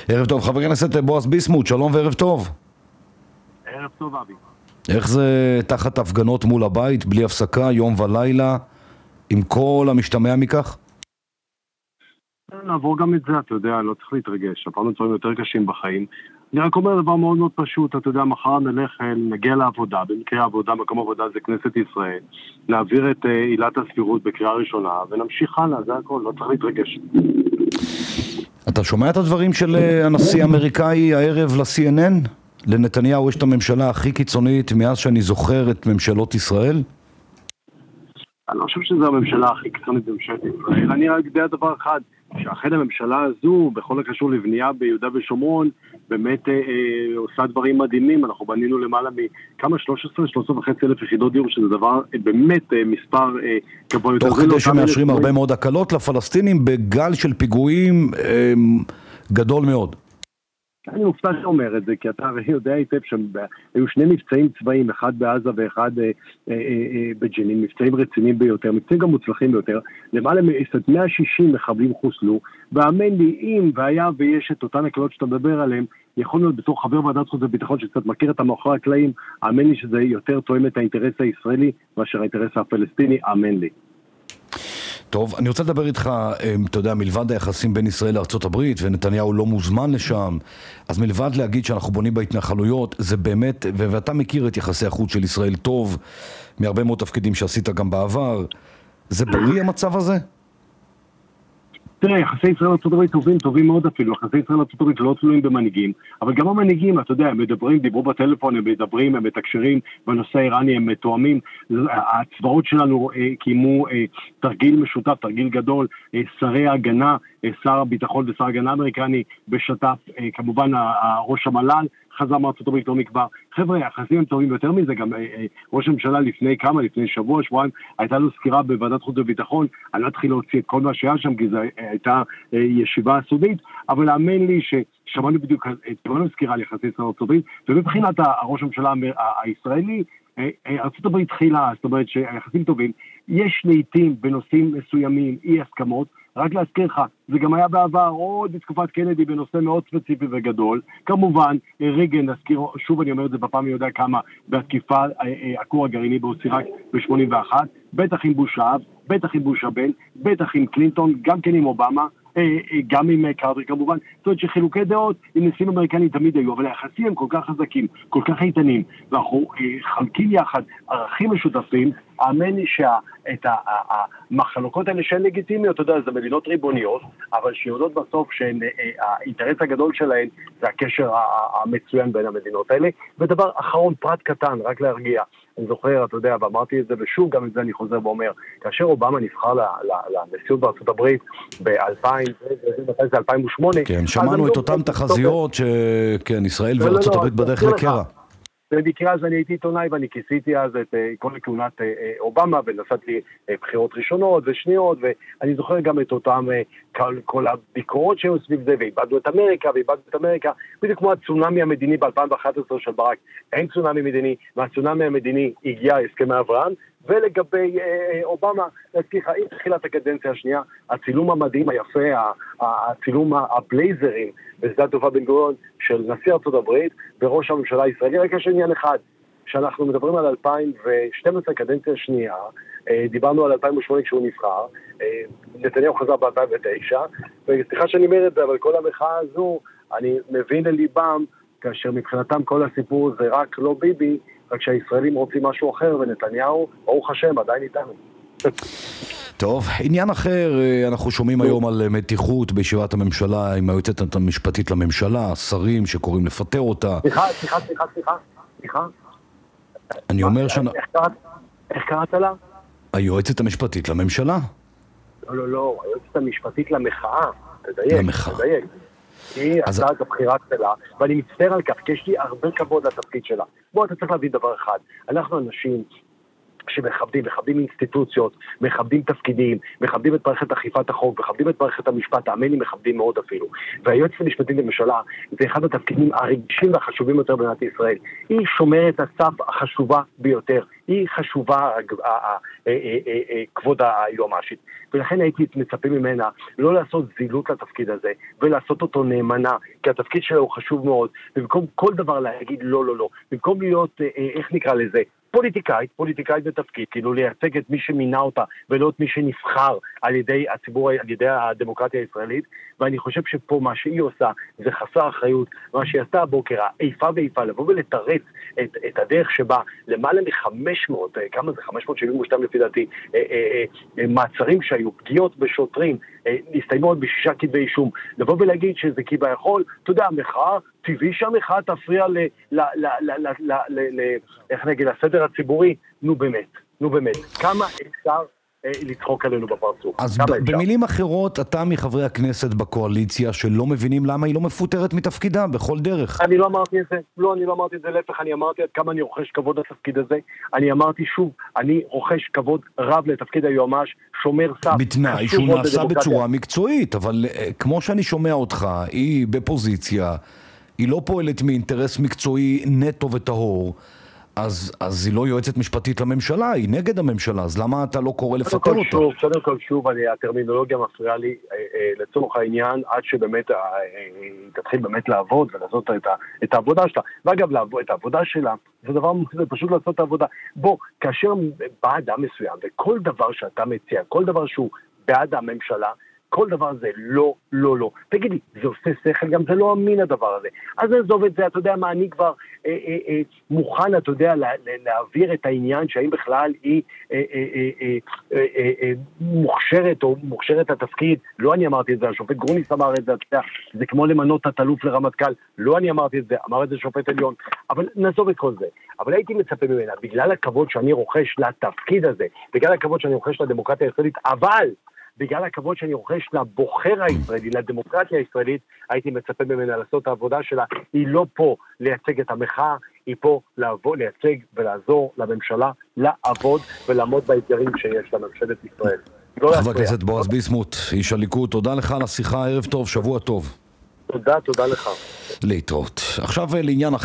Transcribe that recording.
ערב טוב, חבר הכנסת בועז ביסמוט, שלום וערב טוב. ערב טוב, אבי. איך זה תחת הפגנות מול הבית, בלי הפסקה, יום ולילה, עם כל המשתמע מכך? נעבור גם את זה, אתה יודע, לא צריך להתרגש, הפעם דברים יותר קשים בחיים. אני רק אומר דבר מאוד מאוד פשוט, אתה יודע, מחר נגיע לעבודה, במקרה העבודה, מקום עבודה זה כנסת ישראל, להעביר את עילת הסבירות בקריאה ראשונה, ונמשיך הלאה, זה הכל, לא צריך להתרגש. אתה שומע את הדברים של הנשיא האמריקאי הערב ל-CNN? לנתניהו יש את הממשלה הכי קיצונית מאז שאני זוכר את ממשלות ישראל? אני לא חושב שזו הממשלה הכי קיצונית בממשלת ישראל, אני רק יודע דבר אחד, שאכן הממשלה הזו, בכל הקשור לבנייה ביהודה ושומרון, באמת עושה דברים מדהימים. אנחנו בנינו למעלה מכמה 13,500 יחידות דיור, שזה דבר באמת מספר גבוה יותר. תוך כדי שמאשרים הרבה מאוד הקלות לפלסטינים בגל של פיגועים גדול מאוד. אני מופתע שאומר את זה, כי אתה הרי יודע היטב שהיו שני מבצעים צבאיים, אחד בעזה ואחד בג'נין, מבצעים רציניים ביותר, מבצעים גם מוצלחים ביותר, למעלה מ-160 מחבלים חוסלו, והאמן לי, אם והיה ויש את אותן הקלות שאתה מדבר עליהן, יכול להיות בתור חבר ועדת חוץ וביטחון שקצת מכיר את המאחורי הקלעים, האמן לי שזה יותר תואם את האינטרס הישראלי מאשר האינטרס הפלסטיני, האמן לי. טוב, אני רוצה לדבר איתך, אתה יודע, מלבד היחסים בין ישראל לארצות הברית, ונתניהו לא מוזמן לשם, אז מלבד להגיד שאנחנו בונים בהתנחלויות, זה באמת, ואתה מכיר את יחסי החוץ של ישראל טוב, מהרבה מאוד תפקידים שעשית גם בעבר, זה בריא המצב הזה? תראה, יחסי ישראל לארצות הברית טובים מאוד אפילו, יחסי ישראל לארצות הברית לא תלויים במנהיגים, אבל גם המנהיגים, אתה יודע, הם מדברים, דיברו בטלפון, הם מדברים, הם מתקשרים, בנושא האיראני הם מתואמים, הצבאות שלנו קיימו תרגיל משותף, תרגיל גדול, שרי ההגנה, שר הביטחון ושר ההגנה האמריקני בשתף, כמובן ראש המל"ל, חזר מארצות הברית לא מכבר. חבר'ה, היחסים הם טובים יותר מזה, גם ראש הממשלה לפני שבוע, שבועיים, הייתה לו סקירה בוועדת חוץ וביטחון, אני לא התחיל להוציא את כל מה שהיה שם, כי זו הייתה ישיבה סודית, אבל האמן לי ששמענו בדיוק את כל הסקירה על יחסי ישראל לארצות הברית, ומבחינת ראש הממשלה הישראלי, ארצות הברית התחילה, זאת אומרת שהיחסים טובים, יש לעתים בנושאים מסוימים אי הסכמות, רק להזכיר לך, זה גם היה בעבר עוד בתקופת קנדי בנושא מאוד ספציפי וגדול, כמובן ריגן, נזכיר, שוב אני אומר את זה בפעם יודע כמה, בהתקיפה הכור הגרעיני בעיראק ב-81, בטח עם בוש האב, בטח עם בוש הבן, בטח עם קלינטון, גם כן עם אובמה, גם עם קרטר כמובן, זאת אומרת שחילוקי דעות עם נשיאים אמריקנים תמיד היו, אבל היחסים הם כל כך חזקים, כל כך איתנים, ואנחנו חלקים יחד ערכים משותפים, האמן לי שאת המחלוקות האלה שהן לגיטימיות, אתה יודע, זה מדינות ריבוניות, אבל שיודעות בסוף שהאינטרס הגדול שלהן זה הקשר המצוין בין המדינות האלה. ודבר אחרון, פרט קטן, רק להרגיע, אני זוכר, אתה יודע, ואמרתי את זה ושוב גם את זה אני חוזר ואומר, כאשר אובמה נבחר לנשיאות בארצות הברית ב-2008, כן, שמענו את אותם תחזיות שכן, ישראל וארצות הברית בדרך לקרע. במקרה אז אני הייתי עיתונאי ואני כיסיתי אז את כל הכהונת אובמה ונסעתי בחירות ראשונות ושניות, ואני זוכר גם את אותם כל הביקורות שהיו סביב זה, ואיבדנו את אמריקה, בדיוק כמו הצונאמי המדיני ב-2011 של ברק. אין צונאמי מדיני, מהצונאמי המדיני הגיע הסכמי אברהם, ולגבי אובמה, סליחה, עם תחילת הקדנציה השנייה, הצילום המדהים היפה, הצילום הבלייזרים בשדה התעופה בן גוריון של נשיא ארצות הברית וראש הממשלה הישראלי, רק יש עניין אחד, שאנחנו מדברים על 2012 קדנציה שנייה, דיברנו על 2008 כשהוא נבחר, נתניהו חזר ב-2009, וסליחה שאני אומר את זה, אבל כל המחאה הזו, אני מבין לליבם, כאשר מבחינתם כל הסיפור זה רק לא ביבי, רק שהישראלים רוצים משהו אחר, ונתניהו, ברוך השם, עדיין איתנו. טוב, עניין אחר, אנחנו שומעים היום על מתיחות בישיבת הממשלה עם היועצת המשפטית לממשלה, שרים שקוראים לפטר אותה. סליחה. אני אומר איך קראת לה? היועצת המשפטית לממשלה. לא, היועצת המשפטית למחאה. תדייק. היא עשתה את הבחירה שלה, ואני מצטער על כך, כי יש לי הרבה כבוד לתפקיד שלה. בוא, אתה צריך להבין דבר אחד, אנחנו אנשים מכבדים אינסטיטוציות, מכבדים תפקידים, מכבדים את מערכת אכיפת החוק, מכבדים את מערכת המשפט, האמן לי מכבדים מאוד אפילו. והיועצת המשפטית לממשלה זה אחד התפקידים הרגישים והחשובים יותר במדינת ישראל. היא שומרת הסף החשובה ביותר. היא חשובה, כבוד היועמ"שית. ולכן הייתי מצפה ממנה לא לעשות זילות לתפקיד הזה, ולעשות אותו נאמנה, כי התפקיד שלה הוא חשוב מאוד, ובמקום כל דבר להגיד לא, לא, לא, במקום להיות, איך נקרא לזה, פוליטיקאית בתפקיד, כאילו לייצג את מי שמינה אותה, ולא את מי שנבחר על ידי הציבור, על ידי הדמוקרטיה הישראלית, ואני חושב שפה מה שהיא עושה זה חסר אחריות, מה שהיא עשתה הבוקר, איפה ואיפה, לבוא ולתרץ את הדרך שבה למעלה מ-500, כמה זה? 572 לפי דעתי, מעצרים שהיו, פגיעות בשוטרים, הסתיימו עוד ב6 כתבי אישום, לבוא ולהגיד שזה כי ביכול, אתה יודע, המחאה, טבעי שהמחאה תפריע איך נגיד, לסדר הציבורי, נו באמת, כמה אפשר לצחוק עלינו בפרצוף? אז במילים אחרות, אתה מחברי הכנסת בקואליציה שלא מבינים למה היא לא מפוטרת מתפקידה בכל דרך. אני לא אמרתי את זה, אני לא אמרתי את זה, להפך, אני אמרתי עד כמה אני רוכש כבוד לתפקיד הזה, אני אמרתי שוב, אני רוכש כבוד רב לתפקיד היועמ"ש, שומר סף. בתנאי שהוא נעשה בצורה מקצועית, אבל כמו שאני שומע אותך, היא בפוזיציה, היא לא פועלת מאינטרס מקצועי נטו וטהור, אז היא לא יועצת משפטית לממשלה, היא נגד הממשלה, אז למה אתה לא קורא לפטר אותה? קודם כל שוב, הטרמינולוגיה מפריעה לי לצורך העניין, עד שבאמת היא תתחיל באמת לעבוד ולעשות את העבודה שלה. ואגב, את העבודה שלה, זה פשוט לעשות את העבודה. בוא, כאשר בא אדם מסוים, וכל דבר שאתה מציע, כל דבר שהוא בעד הממשלה, כל דבר הזה, לא. תגידי, זה עושה שכל, גם זה לא אמין הדבר הזה. אז נעזוב את זה, אתה יודע מה, אני כבר מוכן, אתה יודע, להעביר את העניין, שהאם בכלל היא מוכשרת, או מוכשרת התפקיד, לא אני אמרתי את זה, השופט גרוניס אמר את זה, אתה יודע, זה כמו למנות תת-אלוף לרמטכ"ל, לא אני אמרתי את זה, אמר את זה שופט עליון, אבל נעזוב את כל זה. אבל הייתי מצפה ממנה, בגלל הכבוד שאני רוכש לתפקיד הזה, בגלל הכבוד שאני רוכש לדמוקרטיה הישראלית, אבל בגלל הכבוד שאני רוכש לבוחר הישראלי, לדמוקרטיה הישראלית, הייתי מצפה ממנה לעשות את העבודה שלה. היא לא פה לייצג את המחאה, היא פה לייצג ולעזור לממשלה לעבוד ולעמוד באתגרים שיש לממשלת ישראל. חבר הכנסת בועז ביסמוט, איש הליכוד, תודה לך על השיחה, ערב טוב, שבוע טוב. תודה לך. להתראות. עכשיו לעניין